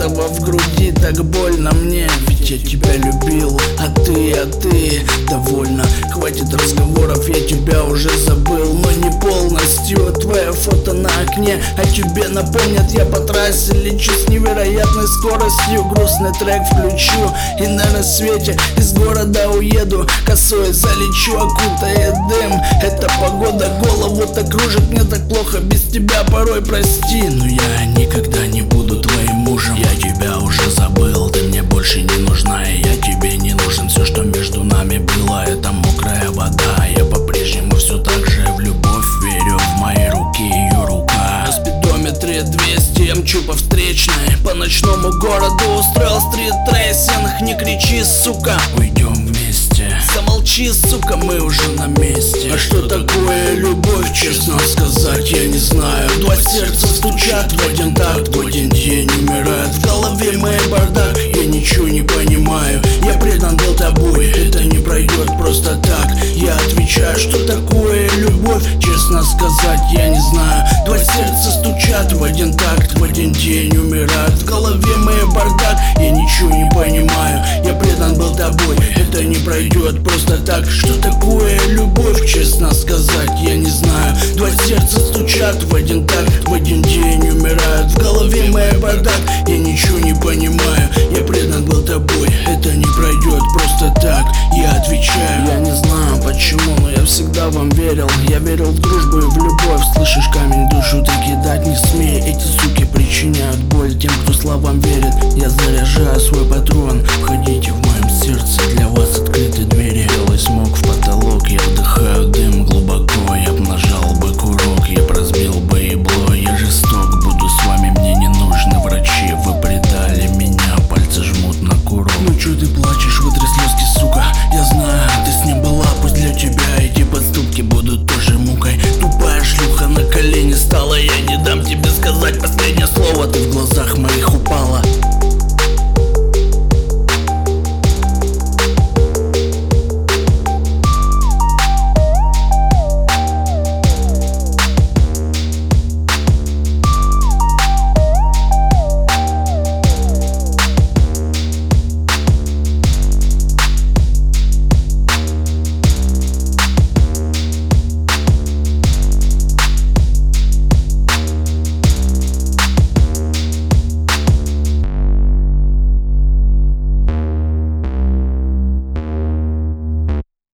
этого в груди так больно мне. Ведь я тебя любил, а ты довольно. Хватит разговоров, я тебя уже забыл, но не полностью. Твое фото на окне о тебе напомнят. Я по трассе лечу с невероятной скоростью. Грустный трек включу и на рассвете из города уеду. Косой залечу, окутает дым. Эта погода голову так кружит. Мне так плохо без тебя порой, прости. Но я никогда не буду твоим мужем. Я тебя уже забыл, ты мне больше не нужна. И я тебе не нужен. Все, что между нами было, это мокрая вода. Я по-прежнему все так же в любовь верю. В мои руки ее рука. На спидометре 200, я мчу по встречной. По ночному городу устроил стрит-трейсинг. Не кричи, сука, уйдем вместе. Замолчи, сука, мы уже на месте. А что такое любовь, честно сказать, я не знаю. Два сердца стучат в один такт, в один день умирают. В голове моей бардак, я ничего не понимаю. Я предан был тобой, это не пройдет просто так. Я отвечаю, что такое любовь, честно сказать, я не знаю. Два сердца стучат в один такт, в один день умирают. В голове моей бардак, я ничего не понимаю. Я предан был тобой, это не пройдет просто так. Что такое любовь, честно сказать, я не знаю. Два сердца стучат в один такт, в один день умирают. В голове моей бардак, я ничего не понимаю.